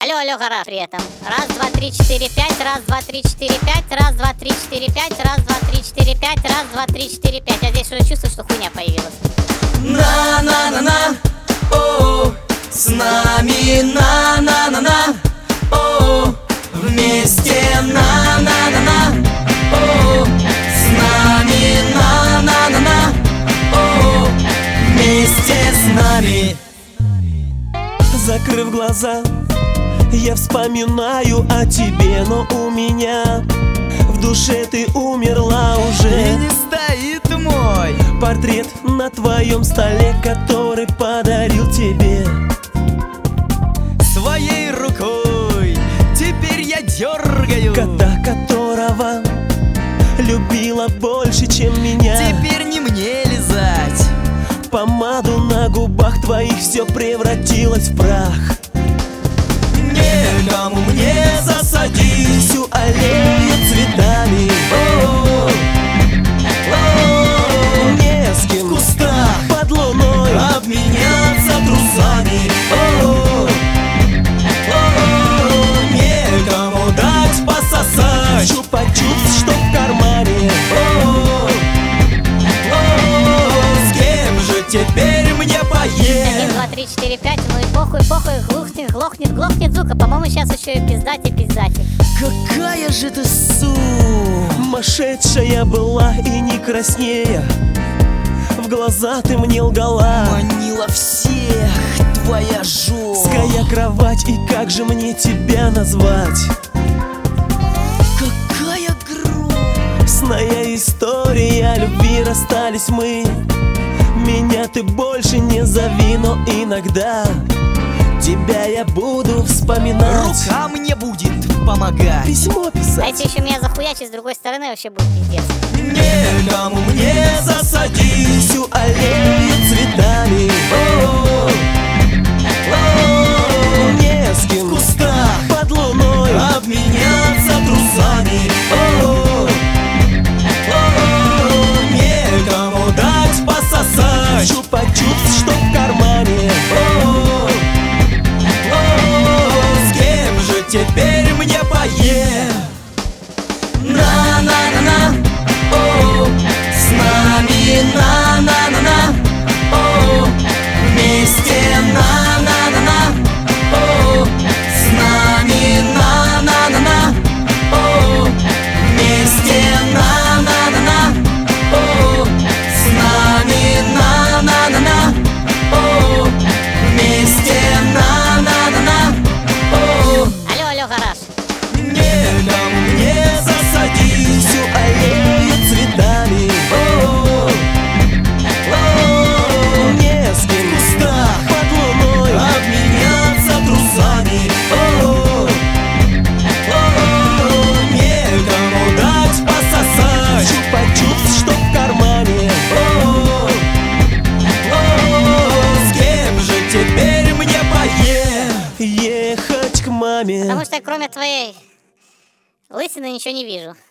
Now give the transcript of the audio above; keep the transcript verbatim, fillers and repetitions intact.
Алло, алло, гараж при этом. Раз, два, три, четыре, пять. Раз, два, три, четыре, пять. Раз, два, три, четыре, пять. Раз, два, три, четыре, пять. Раз, два, три, четыре, пять. Я здесь уже чувствую, что хуйня появилась. На-на-на-на, о, с нами на-на-на-на, о, вместе на-на-на-на, о, с нами на-на-на-на, о, вместе с нами. Закрыв глаза, я вспоминаю о тебе, но у меня в душе ты умерла уже. И не стоит мой портрет на твоем столе, который подарил тебе своей рукой. Теперь я дергаю кота, которого любила больше, чем меня. Теперь не мне лизать помаду на губах твоих, все превратилось в прах. Некому мне засадить всю аллею цветами. О, о, Не с кем в кустах под луной обменяться трусами. О, о, некому дать пососать чупа-чупс, что в кармане. О, о, с кем же теперь мне Один, поесть? два, три, четыре, пять. Ну и похуй, похуй. Глухнет, глохнет, глохнет звука. По-моему, сейчас еще и пиздати, пиздати. Какая же ты су Сумасшедшая была и не краснея, в глаза ты мне лгала. манила всех твоя Ская жёг. кровать, и как же мне тебя назвать? Какая Грустная история любви, расстались мы. Меня ты больше не зови, но иногда тебя я буду вспоминать. рука мне будет помогать. Письмо писать. Дайте еще меня захуячить с другой стороны, вообще будет пиздец. Некому мне засадить Всю аллею цветами. О, о, Не с в кем кустах под луной обменяться трусами. О, о, некому дать пососать чупа-чупс, что в кармане. О, о, с кем же теперь мне поесть? На-на-на-на, о, с нами на-на-на-на, о, вместе на-на-на-на, о, с нами на-на-на-на, о, вместе на-на-на-на, о, с нами на-на-на-на, о, вместе на-на-на-на, о, Алло, алло, гараж. некому мне засадить Всю аллею цветами. О, о, Не с в кем кустах под луной обменяться трусами. О, о, некому дать пососать чупа-чупс, что в кармане. О, о, с кем же теперь мне поесть? Ехать к маме. Потому что я кроме твоей лысины ничего не вижу.